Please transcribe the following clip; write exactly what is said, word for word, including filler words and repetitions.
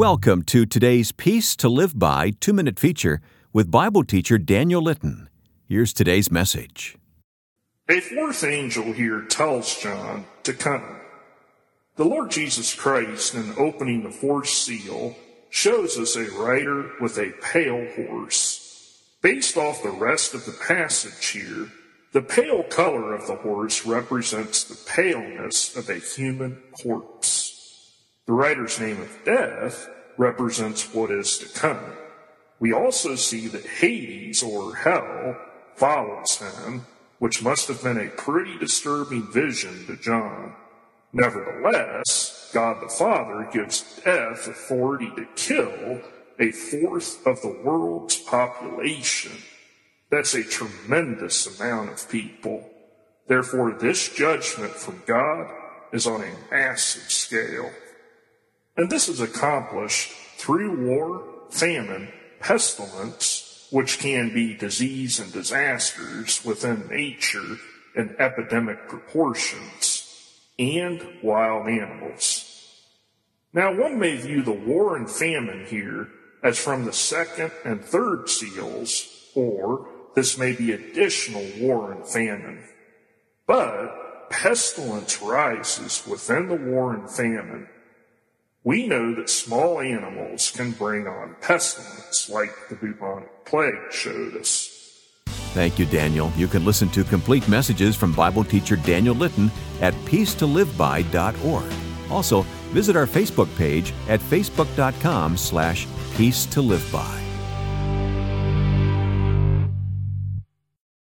Welcome to today's Peace to Live By two-minute feature with Bible teacher Daniel Litton. Here's today's message. A fourth angel here tells John to come. The Lord Jesus Christ, in opening the fourth seal, shows us a rider with a pale horse. Based off the rest of the passage here, the pale color of the horse represents the paleness of a human corpse. The rider's name of death represents what is to come. We also see that Hades, or hell, follows him, which must have been a pretty disturbing vision to John. Nevertheless, God the Father gives death authority to kill a fourth of the world's population. That's a tremendous amount of people. Therefore, this judgment from God is on a massive scale. And this is accomplished through war, famine, pestilence, which can be disease and disasters within nature in epidemic proportions, and wild animals. Now, one may view the war and famine here as from the second and third seals, or this may be additional war and famine. But pestilence rises within the war and famine. We know that small animals can bring on pestilence, like the bubonic plague showed us. Thank you, Daniel. You can listen to complete messages from Bible teacher Daniel Litton at peace to live by dot org. Also, visit our Facebook page at facebook dot com slash peace to live by.